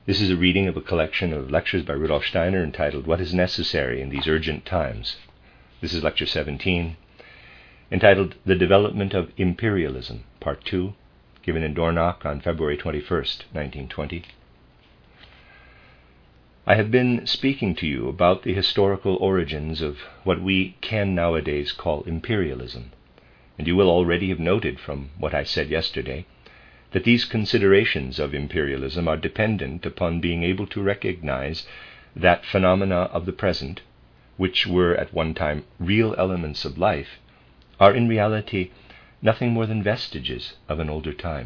This is a reading of a collection of lectures by Rudolf Steiner entitled What is Necessary in These Urgent Times. This is lecture 17, entitled The Development of Imperialism, Part 2, given in Dornach on February 21st, 1920. I have been speaking to you about the historical origins of what we can nowadays call imperialism, and you will already have noted from what I said yesterday that these considerations of imperialism are dependent upon being able to recognize that phenomena of the present, which were at one time real elements of life, are in reality nothing more than vestiges of an older time.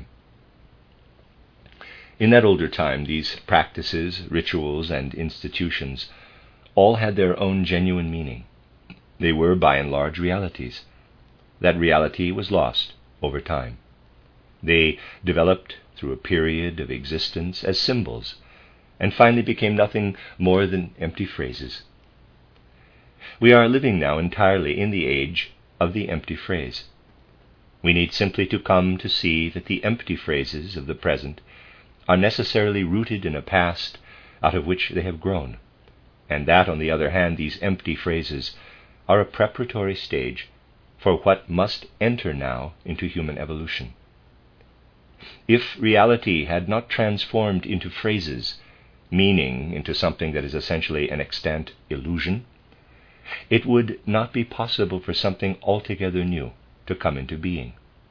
In that older time, these practices, rituals, and institutions all had their own genuine meaning. They were, by and large, realities. That reality was lost over time. They developed through a period of existence as symbols, and finally became nothing more than empty phrases. We are living now entirely in the age of the empty phrase. We need simply to come to see that the empty phrases of the present are necessarily rooted in a past out of which they have grown, and that, on the other hand, these empty phrases are a preparatory stage for what must enter now into human evolution. If reality had not transformed into phrases, meaning into something that is essentially an extant illusion, it would not be possible for something altogether new to come into being.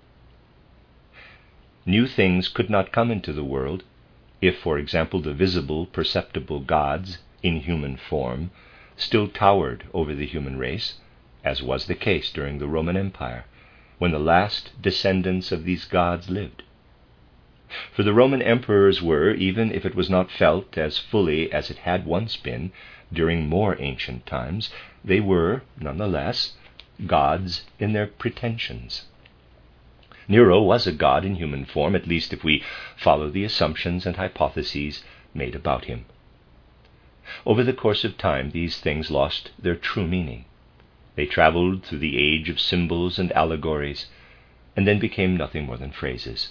New things could not come into the world if, for example, the visible, perceptible gods in human form still towered over the human race, as was the case during the Roman Empire, when the last descendants of these gods lived. For the Roman emperors were, even if it was not felt as fully as it had once been during more ancient times, they were, nonetheless, gods in their pretensions. Nero was a god in human form, at least if we follow the assumptions and hypotheses made about him. Over the course of time, these things lost their true meaning. They traveled through the age of symbols and allegories, and then became nothing more than phrases.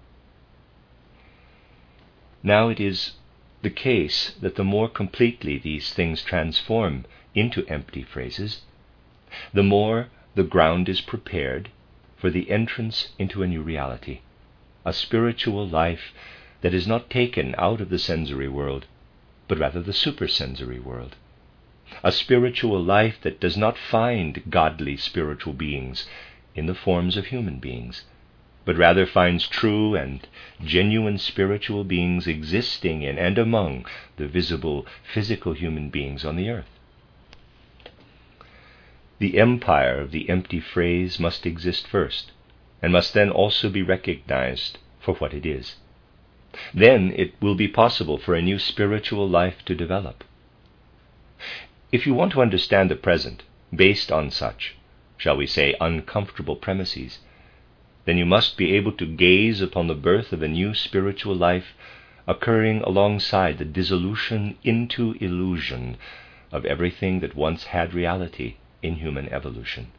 Now it is the case that the more completely these things transform into empty phrases, the more the ground is prepared for the entrance into a new reality, a spiritual life that is not taken out of the sensory world, but rather the supersensory world, a spiritual life that does not find godly spiritual beings in the forms of human beings, but rather finds true and genuine spiritual beings existing in and among the visible physical human beings on the earth. The empire of the empty phrase must exist first, and must then also be recognized for what it is. Then it will be possible for a new spiritual life to develop. If you want to understand the present based on such, shall we say, uncomfortable premises, then you must be able to gaze upon the birth of a new spiritual life occurring alongside the dissolution into illusion of everything that once had reality in human evolution.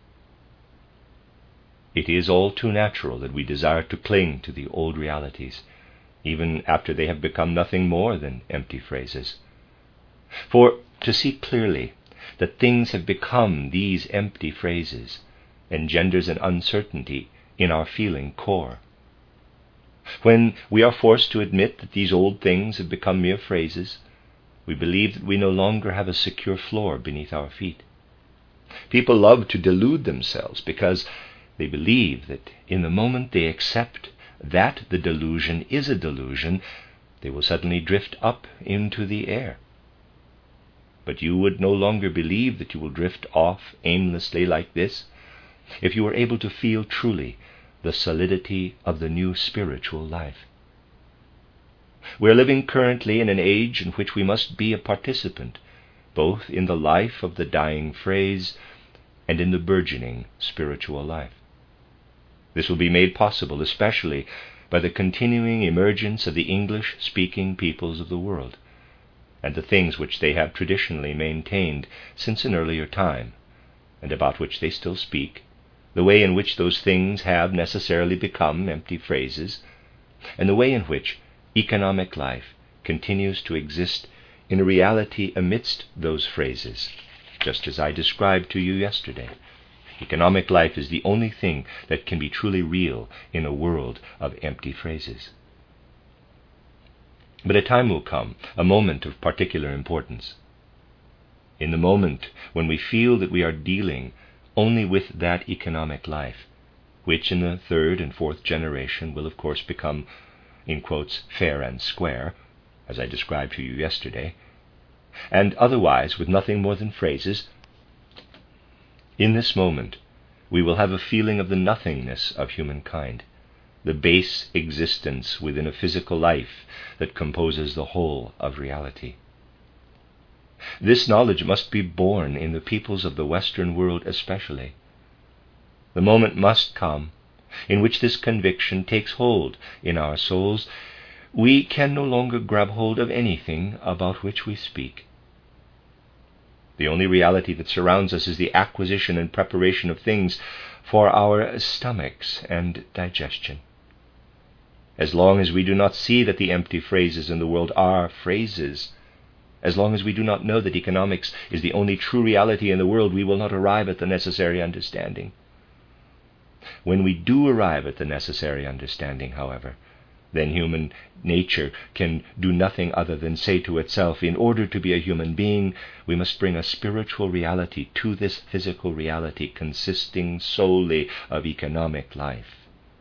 It is all too natural that we desire to cling to the old realities, even after they have become nothing more than empty phrases. For to see clearly that things have become these empty phrases engenders an uncertainty in our feeling core. When we are forced to admit that these old things have become mere phrases, we believe that we no longer have a secure floor beneath our feet. People love to delude themselves because they believe that in the moment they accept that the delusion is a delusion, they will suddenly drift up into the air. But you would no longer believe that you will drift off aimlessly like this if you were able to feel truly the solidity of the new spiritual life. We are living currently in an age in which we must be a participant, both in the life of the dying phrase and in the burgeoning spiritual life. This will be made possible especially by the continuing emergence of the English-speaking peoples of the world, and the things which they have traditionally maintained since an earlier time, and about which they still speak, the way in which those things have necessarily become empty phrases, and the way in which economic life continues to exist in a reality amidst those phrases, just as I described to you yesterday. Economic life is the only thing that can be truly real in a world of empty phrases. But a time will come, a moment of particular importance. In the moment when we feel that we are dealing only with that economic life, which in the third and fourth generation will of course become, in quotes, fair and square, as I described to you yesterday, and otherwise with nothing more than phrases, in this moment we will have a feeling of the nothingness of humankind, the base existence within a physical life that composes the whole of reality. This knowledge must be born in the peoples of the Western world especially. The moment must come in which this conviction takes hold in our souls. We can no longer grab hold of anything about which we speak. The only reality that surrounds us is the acquisition and preparation of things for our stomachs and digestion. As long as we do not see that the empty phrases in the world are phrases, as long as we do not know that economics is the only true reality in the world, we will not arrive at the necessary understanding. When we do arrive at the necessary understanding, however, then human nature can do nothing other than say to itself, in order to be a human being, we must bring a spiritual reality to this physical reality consisting solely of economic life.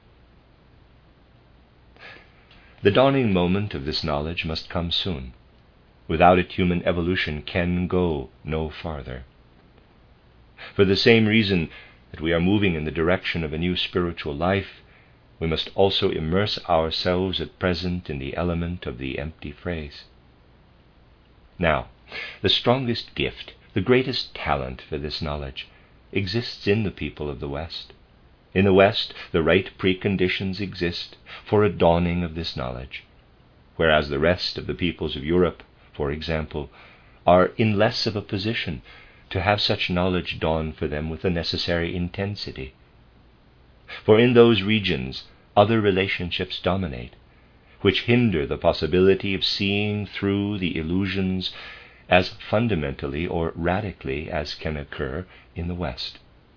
The dawning moment of this knowledge must come soon. Without it, human evolution can go no farther. For the same reason that we are moving in the direction of a new spiritual life, we must also immerse ourselves at present in the element of the empty phrase. Now, the strongest gift, the greatest talent for this knowledge, exists in the people of the West. In the West, the right preconditions exist for a dawning of this knowledge, whereas the rest of the peoples of Europe, for example, are in less of a position to have such knowledge dawn for them with the necessary intensity. For in those regions, other relationships dominate, which hinder the possibility of seeing through the illusions as fundamentally or radically as can occur in the West.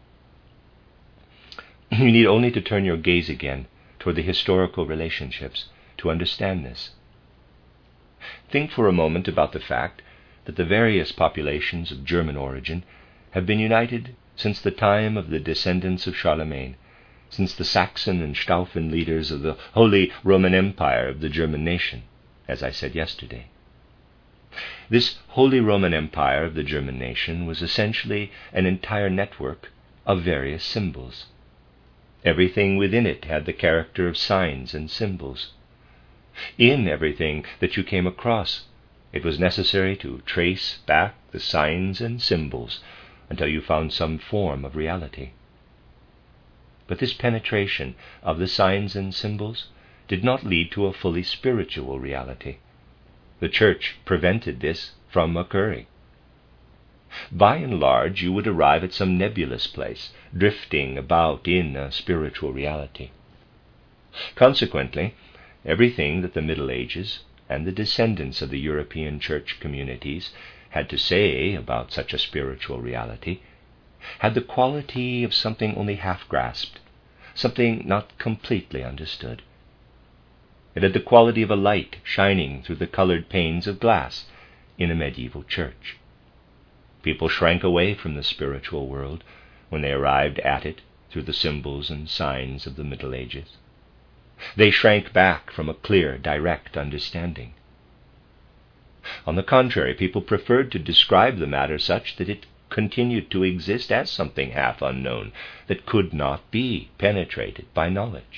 You need only to turn your gaze again toward the historical relationships to understand this. Think for a moment about the fact that the various populations of German origin have been united since the time of the descendants of Charlemagne, since the Saxon and Staufen leaders of the Holy Roman Empire of the German nation, as I said yesterday. This Holy Roman Empire of the German nation was essentially an entire network of various symbols. Everything within it had the character of signs and symbols. In everything that you came across, it was necessary to trace back the signs and symbols until you found some form of reality. But this penetration of the signs and symbols did not lead to a fully spiritual reality. The Church prevented this from occurring. By and large, you would arrive at some nebulous place, drifting about in a spiritual reality. Consequently, everything that the Middle Ages and the descendants of the European church communities had to say about such a spiritual reality had the quality of something only half grasped, something not completely understood. It had the quality of a light shining through the colored panes of glass in a medieval church. People shrank away from the spiritual world when they arrived at it through the symbols and signs of the Middle Ages. They shrank back from a clear, direct understanding. On the contrary, people preferred to describe the matter such that it continued to exist as something half unknown that could not be penetrated by knowledge.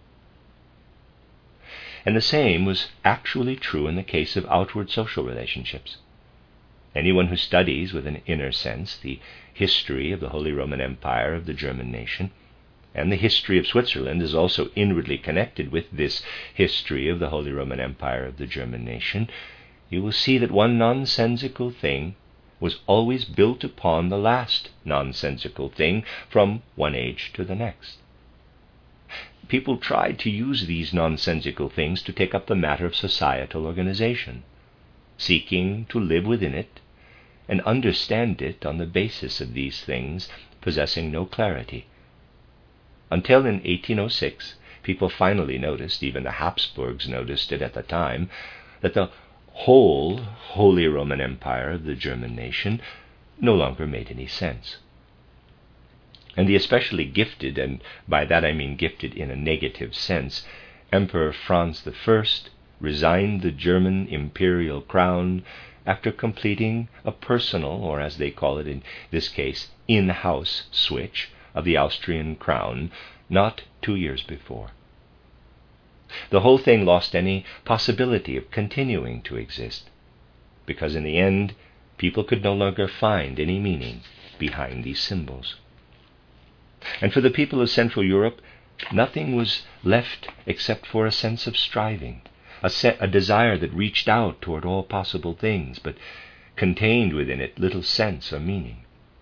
And the same was actually true in the case of outward social relationships. Anyone who studies with an inner sense the history of the Holy Roman Empire of the German nation, and the history of Switzerland is also inwardly connected with this history of the Holy Roman Empire of the German nation, you will see that one nonsensical thing was always built upon the last nonsensical thing from one age to the next. people tried to use these nonsensical things to take up the matter of societal organization, seeking to live within it and understand it on the basis of these things, possessing no clarity. Until in 1806, people finally noticed, even the Habsburgs noticed it at the time, that the whole Holy Roman Empire of the German nation no longer made any sense. And the especially gifted, and by that I mean gifted in a negative sense, Emperor Franz I resigned the German imperial crown after completing a personal, or as they call it in this case, in-house switch of the Austrian crown not 2 years before. The whole thing lost any possibility of continuing to exist, because in the end people could no longer find any meaning behind these symbols. And for the people of Central Europe, nothing was left except for a sense of striving, a desire that reached out toward all possible things, but contained within it little sense or meaning.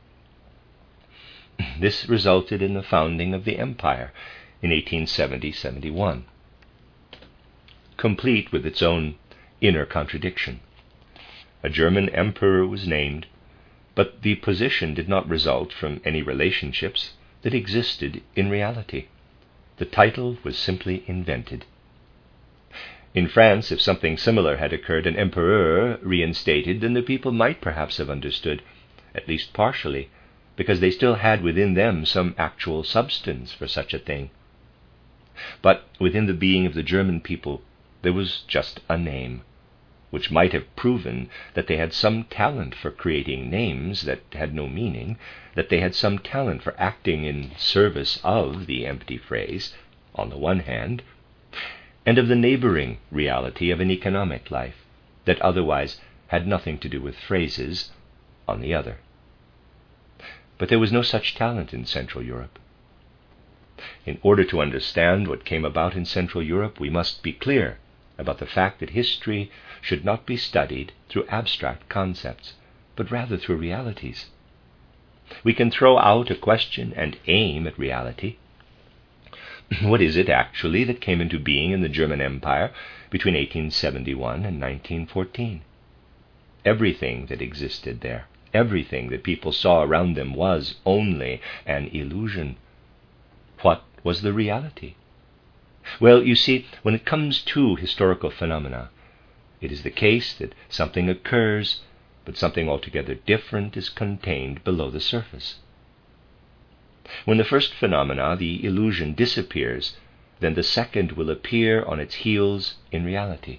This resulted in the founding of the empire in 1870-71, complete with its own inner contradiction. A German emperor was named, but the position did not result from any relationships that existed in reality. The title was simply invented. In France, if something similar had occurred, an emperor reinstated, then the people might perhaps have understood, at least partially, because they still had within them some actual substance for such a thing. But within the being of the German people, there was just a name, which might have proven that they had some talent for creating names that had no meaning, that they had some talent for acting in service of the empty phrase, on the one hand, and of the neighboring reality of an economic life that otherwise had nothing to do with phrases, on the other. But there was no such talent in Central Europe. In order to understand what came about in Central Europe, we must be clear about the fact that history should not be studied through abstract concepts, but rather through realities. We can throw out a question and aim at reality. What is it actually that came into being in the German Empire between 1871 and 1914? Everything that existed there, everything that people saw around them was only an illusion. What was the reality? Well, you see, when it comes to historical phenomena, it is the case that something occurs, but something altogether different is contained below the surface. When the first phenomena, the illusion, disappears, then the second will appear on its heels in reality.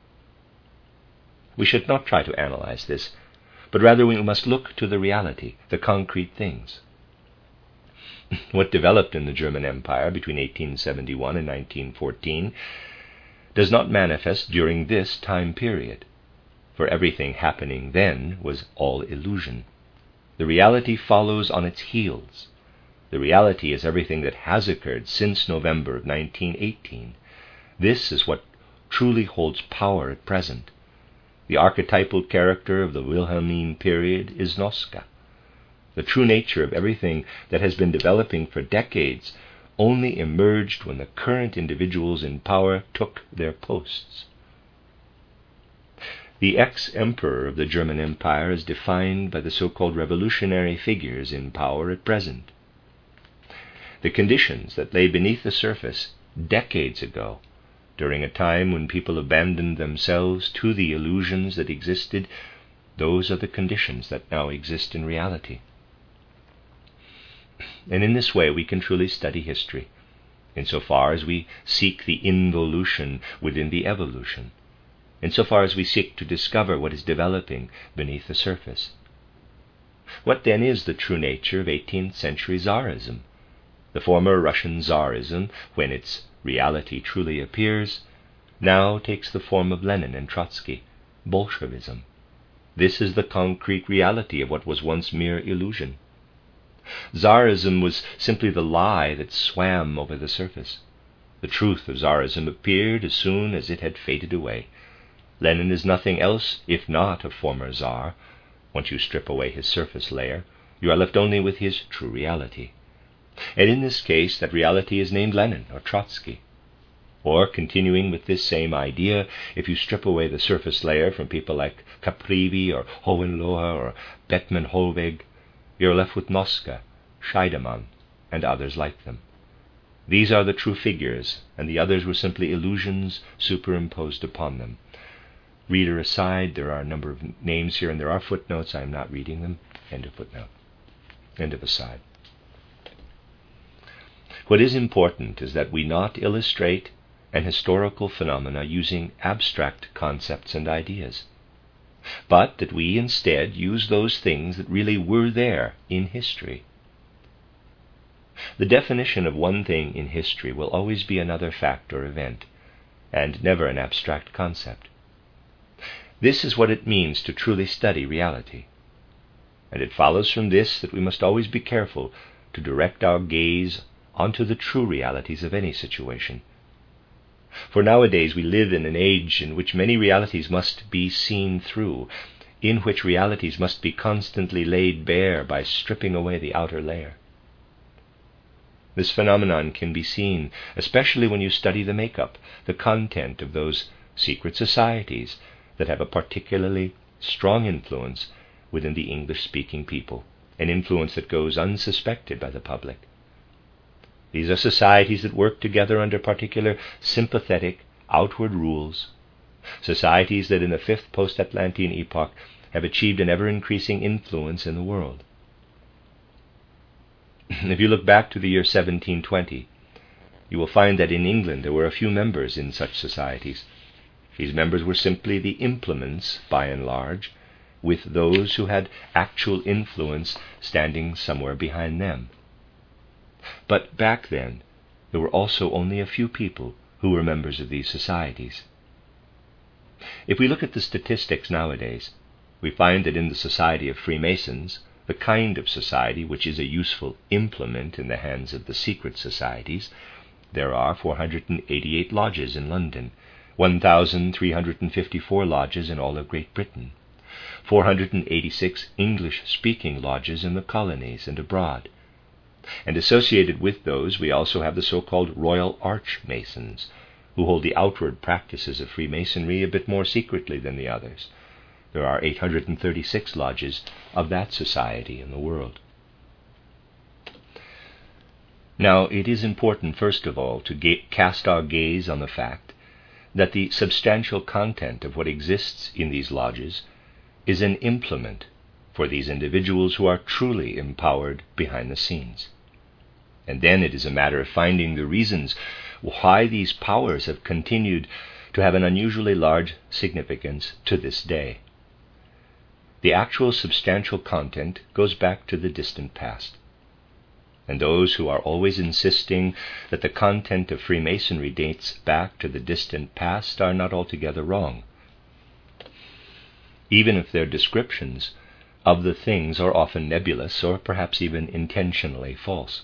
We should not try to analyze this, but rather we must look to the reality, the concrete things. What developed in the German Empire between 1871 and 1914 does not manifest during this time period, for everything happening then was all illusion. The reality follows on its heels. The reality is everything that has occurred since November of 1918. This is what truly holds power at present. The archetypal character of the Wilhelmine period is Noska. The true nature of everything that has been developing for decades only emerged when the current individuals in power took their posts. The ex-emperor of the German Empire is defined by the so-called revolutionary figures in power at present. The conditions that lay beneath the surface decades ago, during a time when people abandoned themselves to the illusions that existed, those are the conditions that now exist in reality. And in this way we can truly study history, insofar as we seek the involution within the evolution, insofar as we seek to discover what is developing beneath the surface. What then is the true nature of 18th century Tsarism? The former Russian Tsarism, when its reality truly appears, now takes the form of Lenin and Trotsky, Bolshevism. This is the concrete reality of what was once mere illusion. Tsarism was simply the lie that swam over the surface. The truth of Tsarism appeared as soon as it had faded away. Lenin is nothing else if not a former Tsar. Once you strip away his surface layer, you are left only with his true reality. And in this case, that reality is named Lenin or Trotsky. Or, continuing with this same idea, if you strip away the surface layer from people like Caprivi or Hohenlohe or Bettman Hollweg, you're left with Noska, Scheidemann, and others like them. These are the true figures, and the others were simply illusions superimposed upon them. Reader aside, there are a number of names here, and there are footnotes. I am not reading them. End of footnote. End of aside. What is important is that we not illustrate an historical phenomena using abstract concepts and ideas, but that we instead use those things that really were there in history. The definition of one thing in history will always be another fact or event, and never an abstract concept. This is what it means to truly study reality, and it follows from this that we must always be careful to direct our gaze onto the true realities of any situation. For nowadays we live in an age in which many realities must be seen through, in which realities must be constantly laid bare by stripping away the outer layer. This phenomenon can be seen, especially when you study the makeup, the content of those secret societies that have a particularly strong influence within the English-speaking people, an influence that goes unsuspected by the public. These are societies that work together under particular sympathetic outward rules, societies that in the fifth post-Atlantean epoch have achieved an ever-increasing influence in the world. If you look back to the year 1720, you will find that in England there were a few members in such societies. These members were simply the implements, by and large, with those who had actual influence standing somewhere behind them. But back then, there were also only a few people who were members of these societies. If we look at the statistics nowadays, we find that in the Society of Freemasons, the kind of society which is a useful implement in the hands of the secret societies, there are 488 lodges in London, 1,354 lodges in all of Great Britain, 486 English-speaking lodges in the colonies and abroad. And associated with those, we also have the so-called Royal Arch Masons, who hold the outward practices of Freemasonry a bit more secretly than the others. There are 836 lodges of that society in the world. Now, it is important, first of all, to cast our gaze on the fact that the substantial content of what exists in these lodges is an implement for these individuals who are truly empowered behind the scenes. And then it is a matter of finding the reasons why these powers have continued to have an unusually large significance to this day. The actual substantial content goes back to the distant past. And those who are always insisting that the content of Freemasonry dates back to the distant past are not altogether wrong, even if their descriptions of the things are often nebulous or perhaps even intentionally false.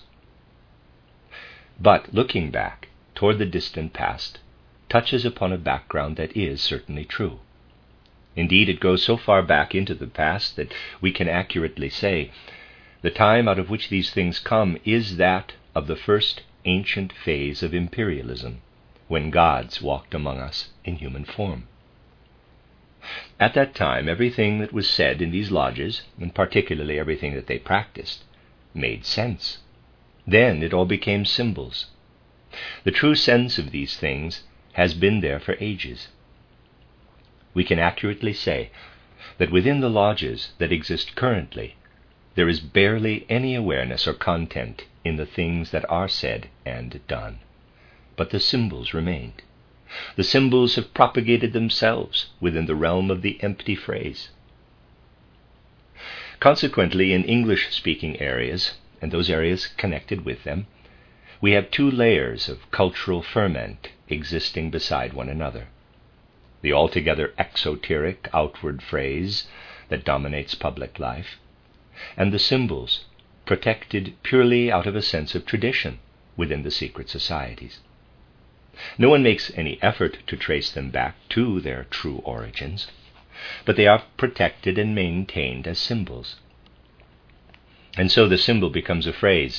But looking back toward the distant past touches upon a background that is certainly true. Indeed, it goes so far back into the past that we can accurately say the time out of which these things come is that of the first ancient phase of imperialism, when gods walked among us in human form. At that time, everything that was said in these lodges, and particularly everything that they practiced, made sense. Then it all became symbols. The true sense of these things has been there for ages. We can accurately say that within the lodges that exist currently, there is barely any awareness or content in the things that are said and done. But the symbols remained. The symbols have propagated themselves within the realm of the empty phrase. Consequently, in English-speaking areas, and those areas connected with them, we have two layers of cultural ferment existing beside one another. The altogether exoteric outward phrase that dominates public life, and the symbols protected purely out of a sense of tradition within the secret societies. No one makes any effort to trace them back to their true origins, but they are protected and maintained as symbols. And so the symbol becomes a phrase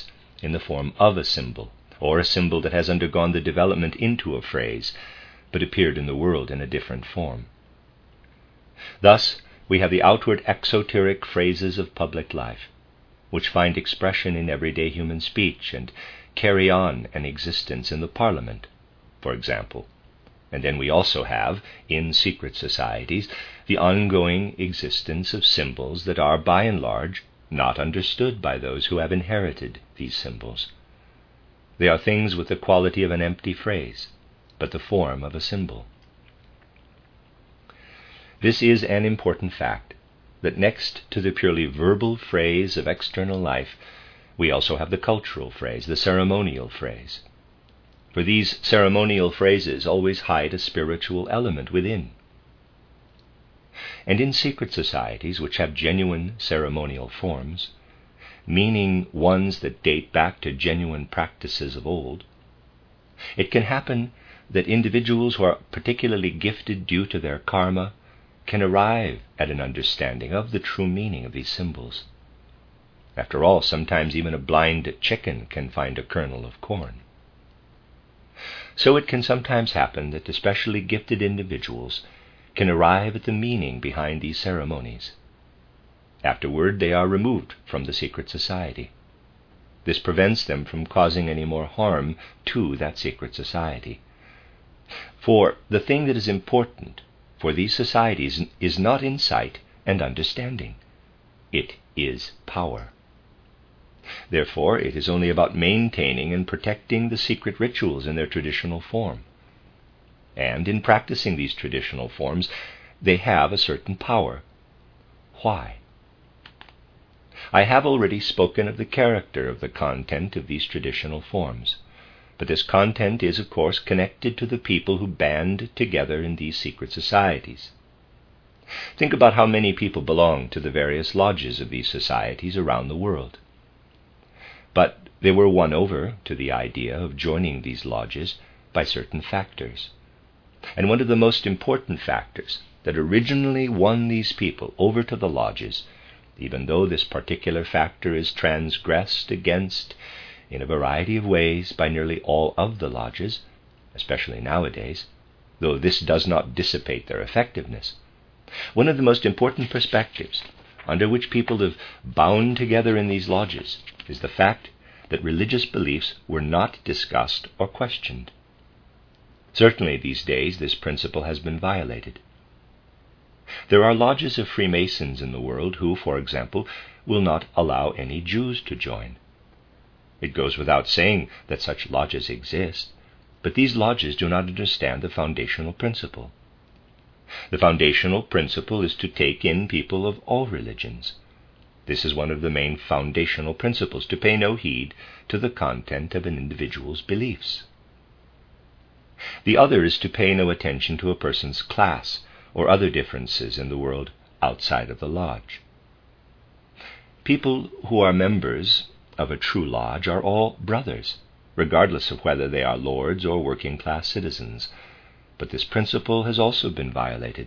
in the form of a symbol, or a symbol that has undergone the development into a phrase, but appeared in the world in a different form. Thus, we have the outward exoteric phrases of public life, which find expression in everyday human speech and carry on an existence in the Parliament, for example. And then we also have, in secret societies, the ongoing existence of symbols that are, by and large, not understood by those who have inherited these symbols. They are things with the quality of an empty phrase, but the form of a symbol. This is an important fact, that next to the purely verbal phrase of external life, we also have the cultural phrase, the ceremonial phrase. For these ceremonial phrases always hide a spiritual element within. And in secret societies, which have genuine ceremonial forms, meaning ones that date back to genuine practices of old, it can happen that individuals who are particularly gifted due to their karma can arrive at an understanding of the true meaning of these symbols. After all, sometimes even a blind chicken can find a kernel of corn. So it can sometimes happen that especially gifted individuals can arrive at the meaning behind these ceremonies. Afterward, they are removed from the secret society. This prevents them from causing any more harm to that secret society. For the thing that is important for these societies is not insight and understanding. It is power. Therefore, it is only about maintaining and protecting the secret rituals in their traditional form. And in practicing these traditional forms, they have a certain power. Why? I have already spoken of the character of the content of these traditional forms, but this content is, of course, connected to the people who band together in these secret societies. Think about how many people belong to the various lodges of these societies around the world. But they were won over to the idea of joining these lodges by certain factors. And one of the most important factors that originally won these people over to the lodges, even though this particular factor is transgressed against in a variety of ways by nearly all of the lodges, especially nowadays, though this does not dissipate their effectiveness. One of the most important perspectives under which people have bound together in these lodges is the fact that religious beliefs were not discussed or questioned. Certainly these days this principle has been violated. There are lodges of Freemasons in the world who, for example, will not allow any Jews to join. It goes without saying that such lodges exist, but these lodges do not understand the foundational principle. The foundational principle is to take in people of all religions. This is one of the main foundational principles, to pay no heed to the content of an individual's beliefs. The other is to pay no attention to a person's class or other differences in the world outside of the lodge. People who are members of a true lodge are all brothers, regardless of whether they are lords or working-class citizens. But this principle has also been violated.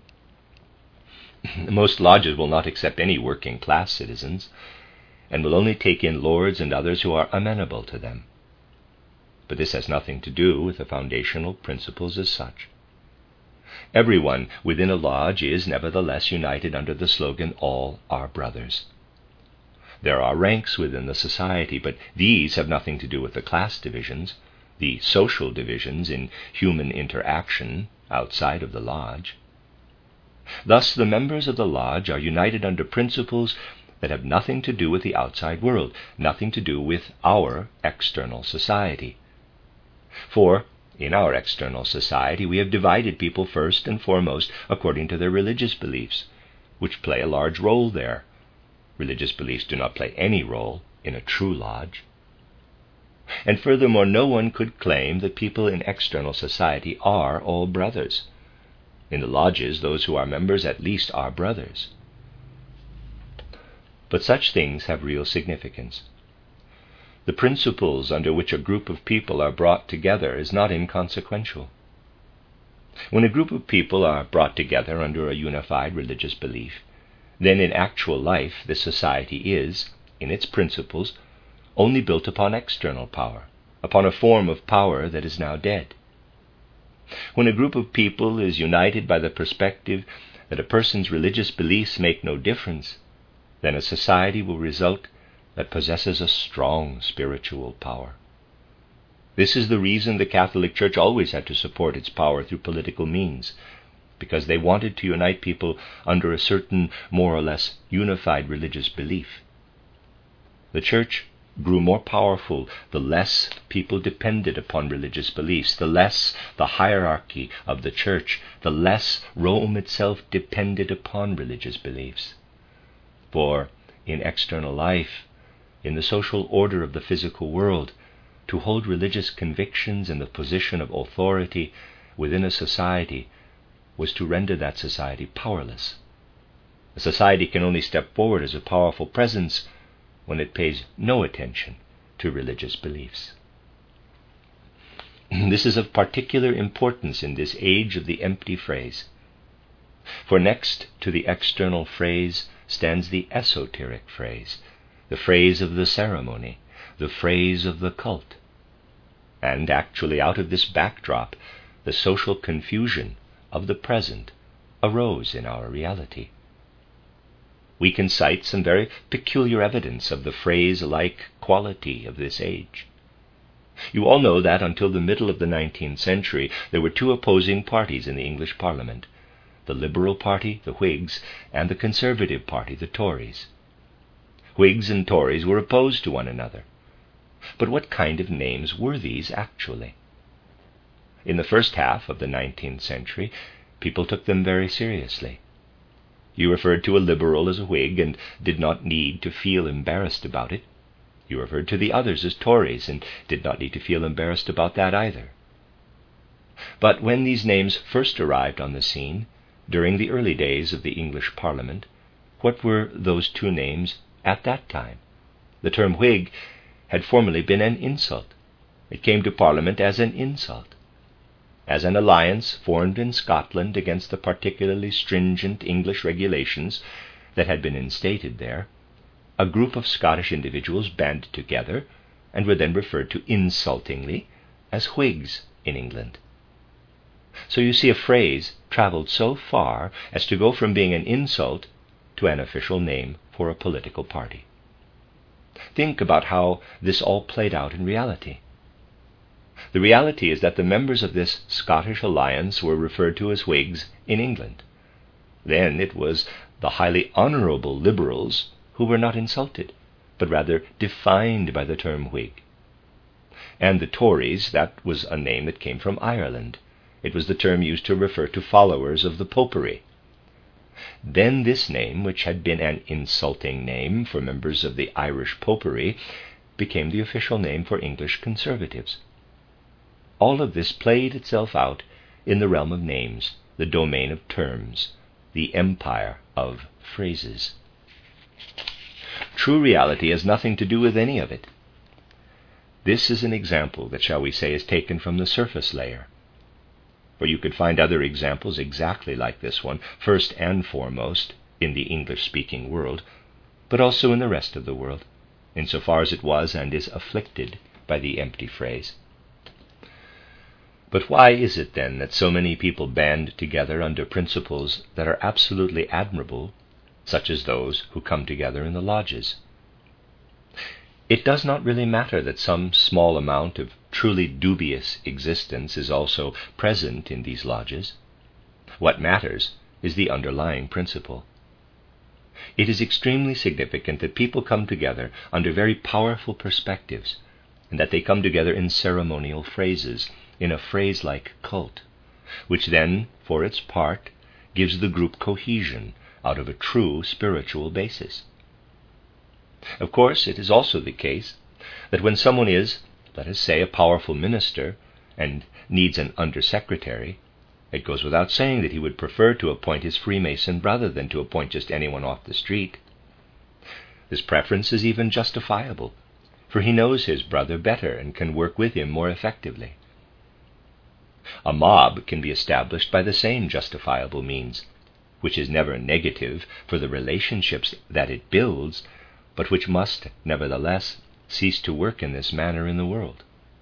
Most lodges will not accept any working-class citizens, and will only take in lords and others who are amenable to them. But this has nothing to do with the foundational principles as such. Everyone within a lodge is nevertheless united under the slogan, "All are brothers." There are ranks within the society, but these have nothing to do with the class divisions, the social divisions in human interaction outside of the lodge. Thus, the members of the lodge are united under principles that have nothing to do with the outside world, nothing to do with our external society. For in our external society we have divided people first and foremost according to their religious beliefs, which play a large role there. Religious beliefs do not play any role in a true lodge. And furthermore, no one could claim that people in external society are all brothers. In the lodges, those who are members at least are brothers. But such things have real significance. The principles under which a group of people are brought together is not inconsequential. When a group of people are brought together under a unified religious belief, then in actual life this society is, in its principles, only built upon external power, upon a form of power that is now dead. When a group of people is united by the perspective that a person's religious beliefs make no difference, then a society will result that possesses a strong spiritual power. This is the reason the Catholic Church always had to support its power through political means, because they wanted to unite people under a certain more or less unified religious belief. The Church grew more powerful the less people depended upon religious beliefs, the less the hierarchy of the Church, the less Rome itself depended upon religious beliefs. For in external life, in the social order of the physical world, to hold religious convictions in the position of authority within a society was to render that society powerless. A society can only step forward as a powerful presence when it pays no attention to religious beliefs. This is of particular importance in this age of the empty phrase. For next to the external phrase stands the esoteric phrase, the phrase of the ceremony, the phrase of the cult. And actually out of this backdrop, the social confusion of the present arose in our reality. We can cite some very peculiar evidence of the phrase-like quality of this age. You all know that until the middle of the 19th century, there were two opposing parties in the English Parliament, the Liberal Party, the Whigs, and the Conservative Party, the Tories. Whigs and Tories were opposed to one another. But what kind of names were these actually? In the first half of the 19th century, people took them very seriously. You referred to a Liberal as a Whig and did not need to feel embarrassed about it. You referred to the others as Tories and did not need to feel embarrassed about that either. But when these names first arrived on the scene, during the early days of the English Parliament, what were those two names at that time? The term Whig had formerly been an insult. It came to Parliament as an insult. As an alliance formed in Scotland against the particularly stringent English regulations that had been instated there, a group of Scottish individuals banded together and were then referred to insultingly as Whigs in England. So you see, a phrase traveled so far as to go from being an insult to an official name for a political party. Think about how this all played out in reality. The reality is that the members of this Scottish alliance were referred to as Whigs in England. Then it was the highly honourable Liberals who were not insulted, but rather defined by the term Whig. And the Tories, that was a name that came from Ireland. It was the term used to refer to followers of the Popery. Then this name, which had been an insulting name for members of the Irish Popery, became the official name for English conservatives. All of this played itself out in the realm of names, the domain of terms, the empire of phrases. True reality has nothing to do with any of it. This is an example that, shall we say, is taken from the surface layer. For you could find other examples exactly like this one, first and foremost in the English-speaking world, but also in the rest of the world, insofar as it was and is afflicted by the empty phrase. But why is it then that so many people band together under principles that are absolutely admirable, such as those who come together in the lodges? It does not really matter that some small amount of truly dubious existence is also present in these lodges. What matters is the underlying principle. It is extremely significant that people come together under very powerful perspectives, and that they come together in ceremonial phrases, in a phrase-like cult, which then, for its part, gives the group cohesion out of a true spiritual basis. Of course, it is also the case that when someone is, let us say, a powerful minister and needs an undersecretary, it goes without saying that he would prefer to appoint his Freemason rather than to appoint just anyone off the street. This preference is even justifiable, for he knows his brother better and can work with him more effectively. A mob can be established by the same justifiable means, which is never negative for the relationships that it builds, but which must, nevertheless, cease to work in this manner in the world.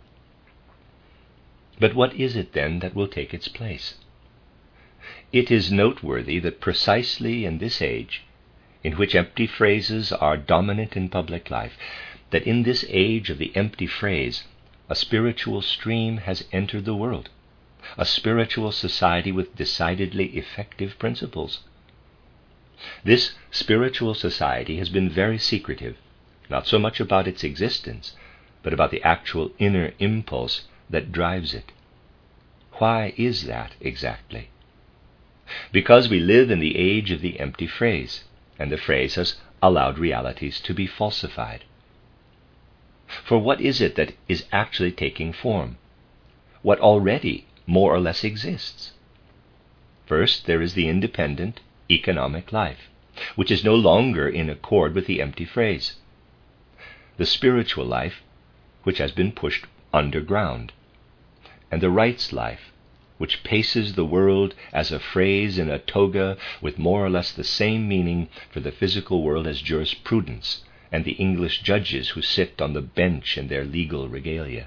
But what is it then that will take its place? It is noteworthy that precisely in this age, in which empty phrases are dominant in public life, that in this age of the empty phrase, a spiritual stream has entered the world, a spiritual society with decidedly effective principles. This spiritual society has been very secretive, not so much about its existence, but about the actual inner impulse that drives it. Why is that exactly? Because we live in the age of the empty phrase, and the phrase has allowed realities to be falsified. For what is it that is actually taking form? What already more or less exists? First, there is the independent economic life, which is no longer in accord with the empty phrase. The spiritual life, which has been pushed underground, and the rights life, which paces the world as a phrase in a toga with more or less the same meaning for the physical world as jurisprudence and the English judges who sit on the bench in their legal regalia.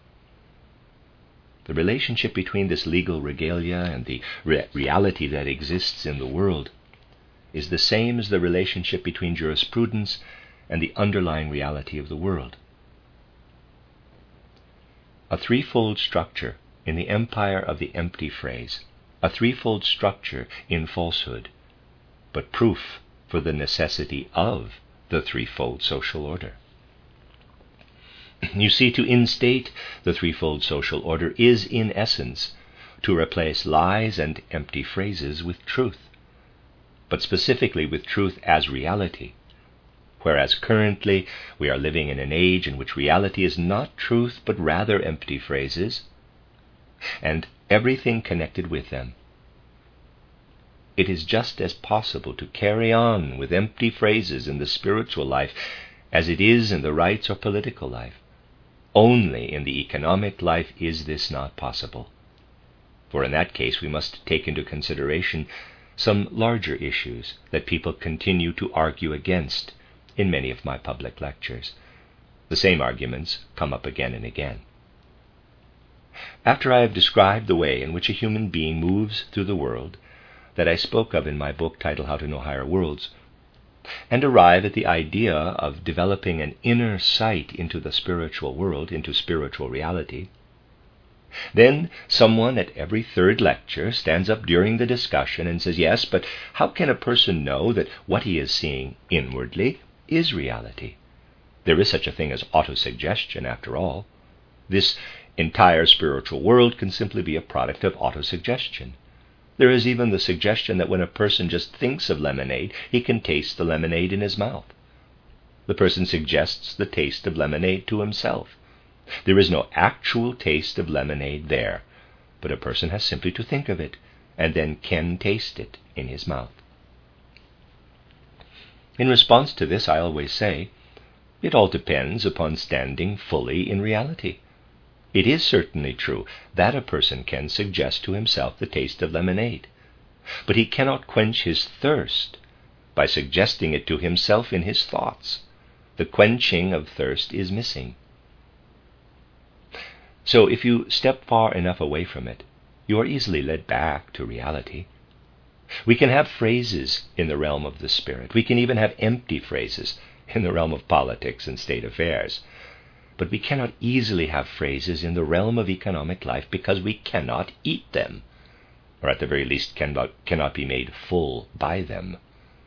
The relationship between this legal regalia and the reality that exists in the world is the same as the relationship between jurisprudence and the underlying reality of the world. A threefold structure in the empire of the empty phrase, a threefold structure in falsehood, but proof for the necessity of the threefold social order. You see, to instate the threefold social order is, in essence, to replace lies and empty phrases with truth, but specifically with truth as reality, whereas currently we are living in an age in which reality is not truth but rather empty phrases, and everything connected with them. It is just as possible to carry on with empty phrases in the spiritual life as it is in the rights or political life. Only in the economic life is this not possible. For in that case we must take into consideration some larger issues that people continue to argue against in many of my public lectures. The same arguments come up again and again. After I have described the way in which a human being moves through the world, that I spoke of in my book titled How to Know Higher Worlds, and arrive at the idea of developing an inner sight into the spiritual world, into spiritual reality, then someone at every third lecture stands up during the discussion and says, yes, but how can a person know that what he is seeing inwardly is reality? There is such a thing as autosuggestion, after all. This entire spiritual world can simply be a product of autosuggestion. There is even the suggestion that when a person just thinks of lemonade, he can taste the lemonade in his mouth. The person suggests the taste of lemonade to himself. There is no actual taste of lemonade there, but a person has simply to think of it, and then can taste it in his mouth. In response to this, I always say, it all depends upon standing fully in reality. It is certainly true that a person can suggest to himself the taste of lemonade, but he cannot quench his thirst by suggesting it to himself in his thoughts. The quenching of thirst is missing. So if you step far enough away from it, you are easily led back to reality. We can have phrases in the realm of the spirit. We can even have empty phrases in the realm of politics and state affairs. But we cannot easily have phrases in the realm of economic life because we cannot eat them, or at the very least cannot be made full by them.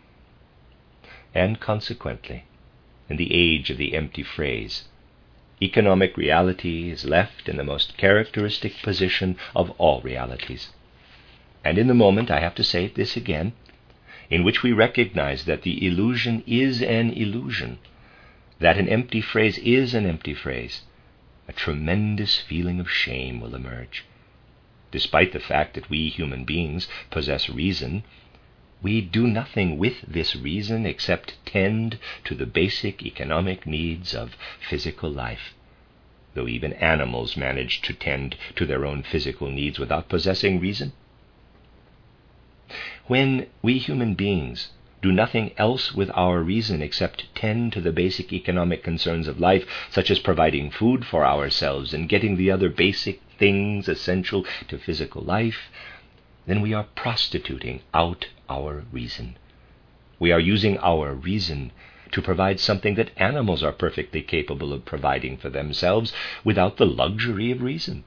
And consequently, in the age of the empty phrase, economic reality is left in the most characteristic position of all realities. And in the moment, I have to say this again, in which we recognize that the illusion is an illusion, that an empty phrase is an empty phrase, a tremendous feeling of shame will emerge. Despite the fact that we human beings possess reason, we do nothing with this reason except tend to the basic economic needs of physical life, though even animals manage to tend to their own physical needs without possessing reason. When we human beings do nothing else with our reason except tend to the basic economic concerns of life, such as providing food for ourselves and getting the other basic things essential to physical life, then we are prostituting out our reason. We are using our reason to provide something that animals are perfectly capable of providing for themselves without the luxury of reason.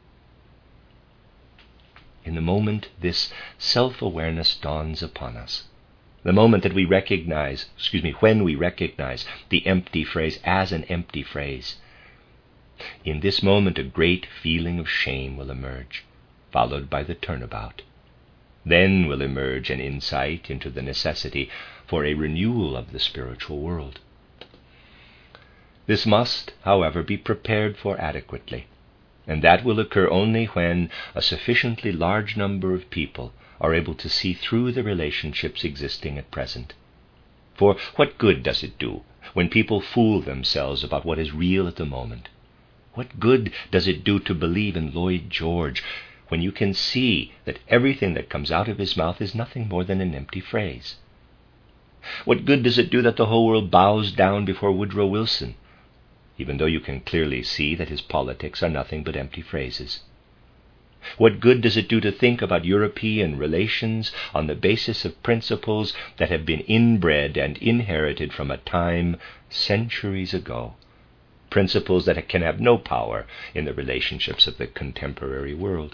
In the moment this self-awareness dawns upon us, the moment that when we recognize the empty phrase as an empty phrase, in this moment a great feeling of shame will emerge, followed by the turnabout. Then will emerge an insight into the necessity for a renewal of the spiritual world. This must, however, be prepared for adequately, and that will occur only when a sufficiently large number of people are able to see through the relationships existing at present. For what good does it do when people fool themselves about what is real at the moment? What good does it do to believe in Lloyd George when you can see that everything that comes out of his mouth is nothing more than an empty phrase? What good does it do that the whole world bows down before Woodrow Wilson, even though you can clearly see that his politics are nothing but empty phrases? What good does it do to think about European relations on the basis of principles that have been inbred and inherited from a time centuries ago, principles that can have no power in the relationships of the contemporary world?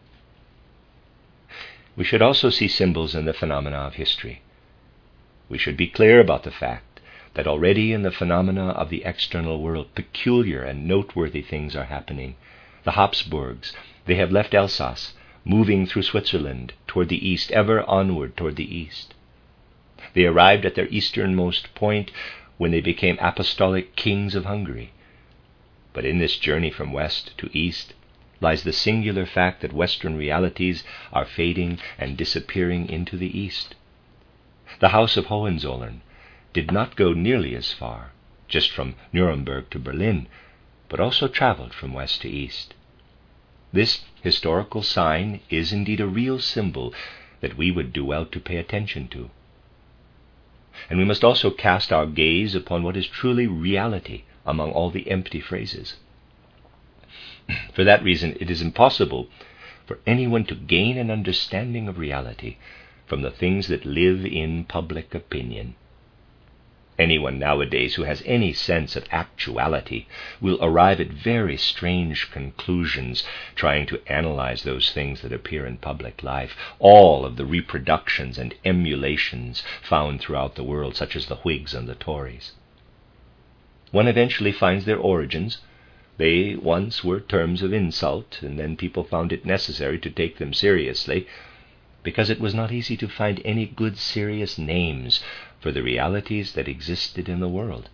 We should also see symbols in the phenomena of history. We should be clear about the fact that already in the phenomena of the external world, peculiar and noteworthy things are happening. The Habsburgs, they have left Alsace, moving through Switzerland toward the east, ever onward toward the east. They arrived at their easternmost point when they became apostolic kings of Hungary. But in this journey from west to east lies the singular fact that Western realities are fading and disappearing into the east. The House of Hohenzollern did not go nearly as far, just from Nuremberg to Berlin, but also traveled from west to east. This historical sign is indeed a real symbol that we would do well to pay attention to. And we must also cast our gaze upon what is truly reality among all the empty phrases. For that reason, it is impossible for anyone to gain an understanding of reality from the things that live in public opinion. Anyone nowadays who has any sense of actuality will arrive at very strange conclusions trying to analyze those things that appear in public life, all of the reproductions and emulations found throughout the world, such as the Whigs and the Tories. One eventually finds their origins. They once were terms of insult, and then people found it necessary to take them seriously, because it was not easy to find any good serious names for the realities that existed in the world.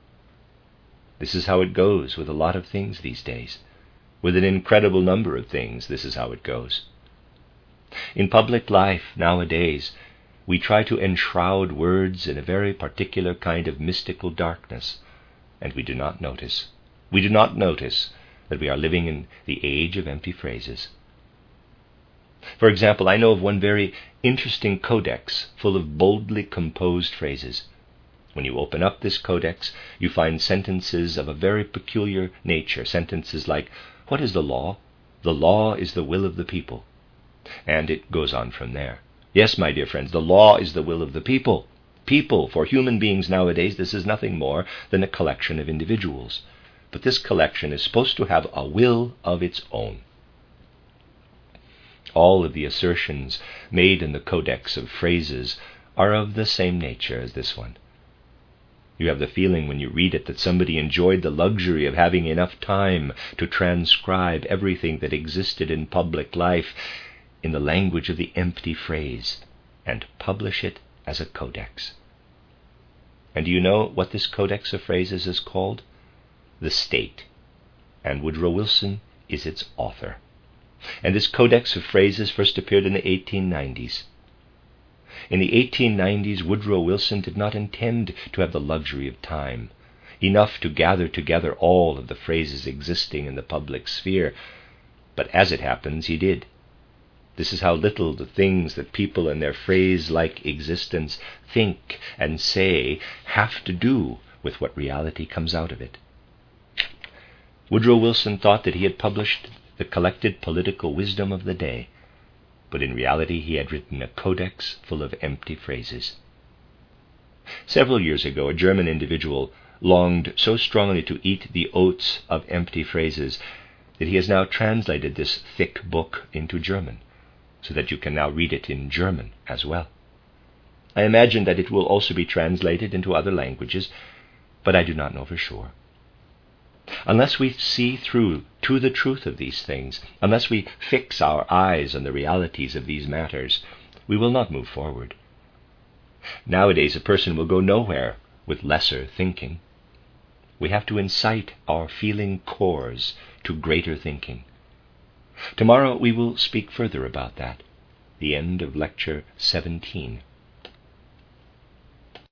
This is how it goes with a lot of things these days. With an incredible number of things, this is how it goes. In public life nowadays, we try to enshroud words in a very particular kind of mystical darkness, and we do not notice. We do not notice that we are living in the age of empty phrases. For example, I know of one very interesting codex full of boldly composed phrases. When you open up this codex, you find sentences of a very peculiar nature, sentences like, "What is the law? The law is the will of the people." And it goes on from there. Yes, my dear friends, the law is the will of the people. People, for human beings nowadays, this is nothing more than a collection of individuals. But this collection is supposed to have a will of its own. All of the assertions made in the codex of phrases are of the same nature as this one. You have the feeling when you read it that somebody enjoyed the luxury of having enough time to transcribe everything that existed in public life in the language of the empty phrase and publish it as a codex. And do you know what this codex of phrases is called? The State. And Woodrow Wilson is its author. And this codex of phrases first appeared in the 1890s. In the 1890s, Woodrow Wilson did not intend to have the luxury of time, enough to gather together all of the phrases existing in the public sphere, but as it happens, he did. This is how little the things that people in their phrase-like existence think and say have to do with what reality comes out of it. Woodrow Wilson thought that he had published the collected political wisdom of the day, but in reality he had written a codex full of empty phrases. Several years ago, a German individual longed so strongly to eat the oats of empty phrases that he has now translated this thick book into German, so that you can now read it in German as well. I imagine that it will also be translated into other languages, but I do not know for sure. Unless we see through to the truth of these things, unless we fix our eyes on the realities of these matters, we will not move forward. Nowadays, a person will go nowhere with lesser thinking. We have to incite our feeling cores to greater thinking. Tomorrow we will speak further about that, the end of Lecture 17.